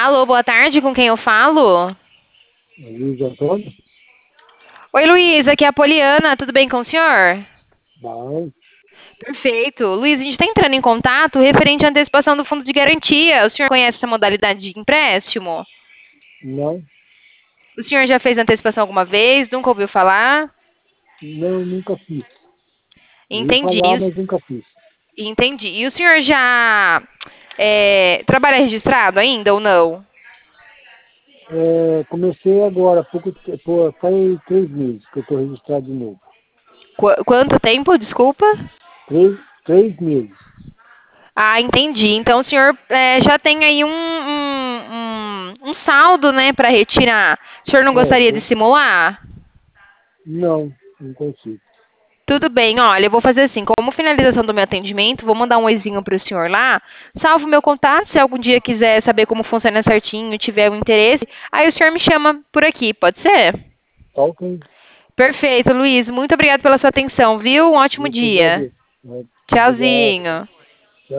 Alô, boa tarde, com quem eu falo? Luiz Antônio? Oi, Luiz, aqui é a Poliana, tudo bem com o senhor? Não, Perfeito. Luiz, a gente está entrando em contato referente à antecipação do fundo de garantia. O senhor conhece essa modalidade de empréstimo? não, O senhor já fez antecipação alguma vez? Nunca ouviu falar? não, nunca fiz. Ouvi Entendi. falar, mas nunca fiz. Entendi. E o senhor já trabalha registrado ainda ou não? Comecei agora, há pouco tempo, faz 3 meses que eu estou registrado de novo. Quanto tempo, desculpa? 3 meses. Ah, entendi. Então o senhor já tem aí um saldo, né, para retirar. O senhor não gostaria de Tem. simular? Não consigo. Tudo bem, olha, eu vou fazer assim, como finalização do meu atendimento, vou mandar um oizinho para o senhor lá, salvo meu contato, se algum dia quiser saber como funciona certinho, tiver um interesse, aí o senhor me chama por aqui, pode ser? Talking, Perfeito, Luiz, muito obrigado pela sua atenção, viu? Um ótimo eu que dia. agradeço. Obrigado. Tchauzinho.